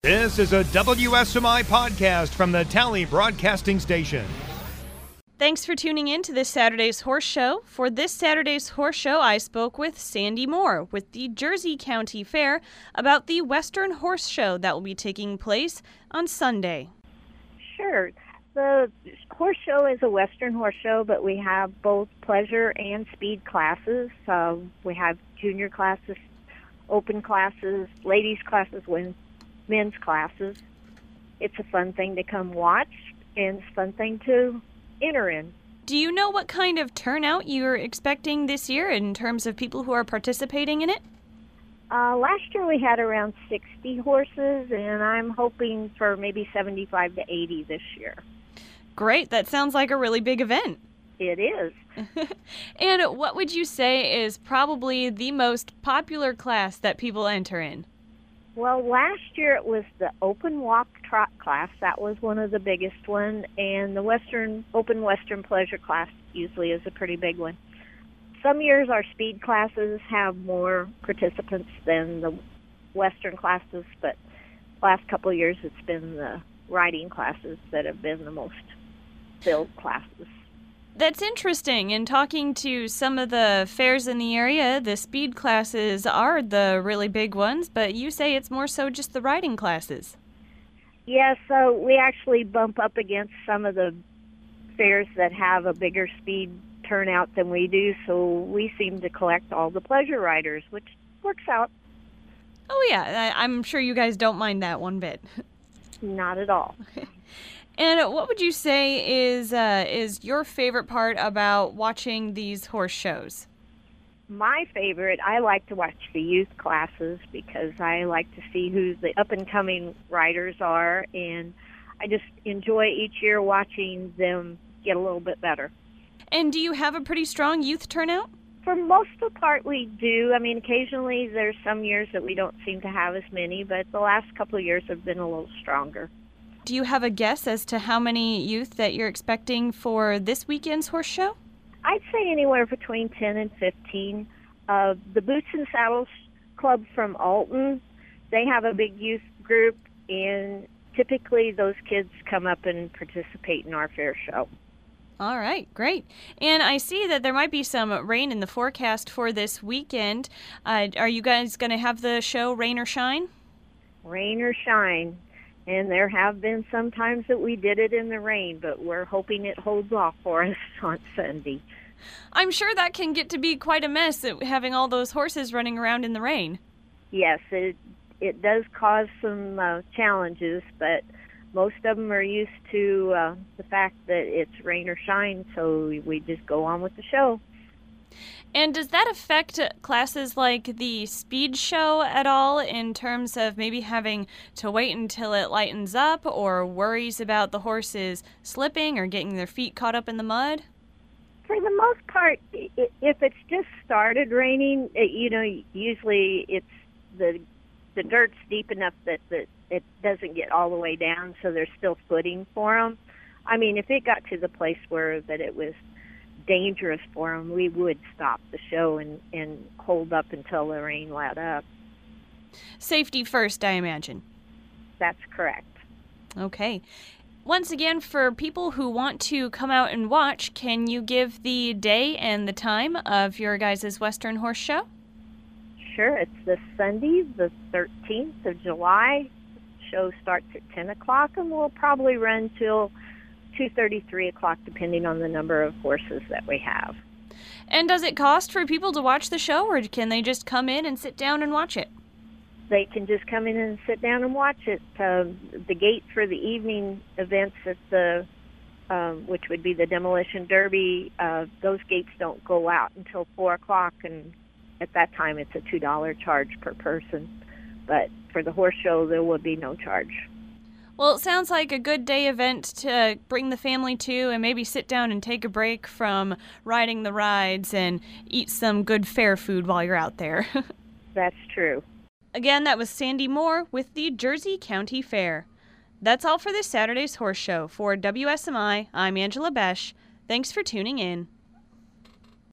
This is a WSMI podcast from the Tally Broadcasting Station. Thanks for tuning in to this Saturday's Horse Show. For this Saturday's Horse Show, I spoke with Sandy Moore with the Jersey County Fair about the Western Horse Show that will be taking place on Sunday. Sure. The horse show is a Western horse show, but we have both pleasure and speed classes. We have junior classes, open classes, ladies classes, men's classes. It's a fun thing to come watch, and it's a fun thing to enter in. Do you know what kind of turnout you're expecting this year in terms of people who are participating in it? Last year we had around 60 horses, and I'm hoping for maybe 75 to 80 this year. Great. That sounds like a really big event. It is. And what would you say is probably the most popular class that people enter in? Well, last year it was the open walk trot class. That was one of the biggest ones, and the open Western pleasure class usually is a pretty big one. Some years our speed classes have more participants than the Western classes, but last couple of years it's been the riding classes that have been the most filled classes. That's interesting. In talking to some of the fairs in the area, the speed classes are the really big ones, but you say it's more so just the riding classes. Yeah, so we actually bump up against some of the fairs that have a bigger speed turnout than we do, so we seem to collect all the pleasure riders, which works out. Oh yeah, I'm sure you guys don't mind that one bit. Not at all. And what would you say is your favorite part about watching these horse shows? My favorite, I like to watch the youth classes because I like to see who the up-and-coming riders are, and I just enjoy each year watching them get a little bit better. And do you have a pretty strong youth turnout? For most of the part, we do. I mean, occasionally there's some years that we don't seem to have as many, but the last couple of years have been a little stronger. Do you have a guess as to how many youth that you're expecting for this weekend's horse show? I'd say anywhere between 10 and 15. The Boots and Saddles Club from Alton, they have a big youth group, and typically those kids come up and participate in our fair show. All right, great. And I see that there might be some rain in the forecast for this weekend. Are you guys going to have the show rain or shine? Rain or shine. And there have been some times that we did it in the rain, but we're hoping it holds off for us on Sunday. I'm sure that can get to be quite a mess, having all those horses running around in the rain. Yes, it does cause some challenges, but most of them are used to the fact that it's rain or shine, so we just go on with the show. And does that affect classes like the speed show at all in terms of maybe having to wait until it lightens up or worries about the horses slipping or getting their feet caught up in the mud? For the most part, if it's just started raining, usually it's the dirt's deep enough that it doesn't get all the way down, so there's still footing for them. I mean, if it got to the place where that it was dangerous for them, we would stop the show and hold up until the rain let up. Safety first, I imagine. That's correct. Okay. Once again, for people who want to come out and watch, can you give the day and the time of your guys' Western Horse Show? Sure. It's this Sunday, the 13th of July. The show starts at 10 o'clock and will probably run till 2:30, 3 o'clock, depending on the number of horses that we have. And does it cost for people to watch the show, or can they just come in and sit down and watch it? They can just come in and sit down and watch it. The gate for the evening events at the, which would be the Demolition Derby, those gates don't go out until 4 o'clock, and at that time it's a $2 charge per person. But for the horse show, there will be no charge. Well, it sounds like a good day event to bring the family to and maybe sit down and take a break from riding the rides and eat some good fair food while you're out there. That's true. Again, that was Sandy Moore with the Jersey County Fair. That's all for this Saturday's Horse Show. For WSMI, I'm Angela Besh. Thanks for tuning in.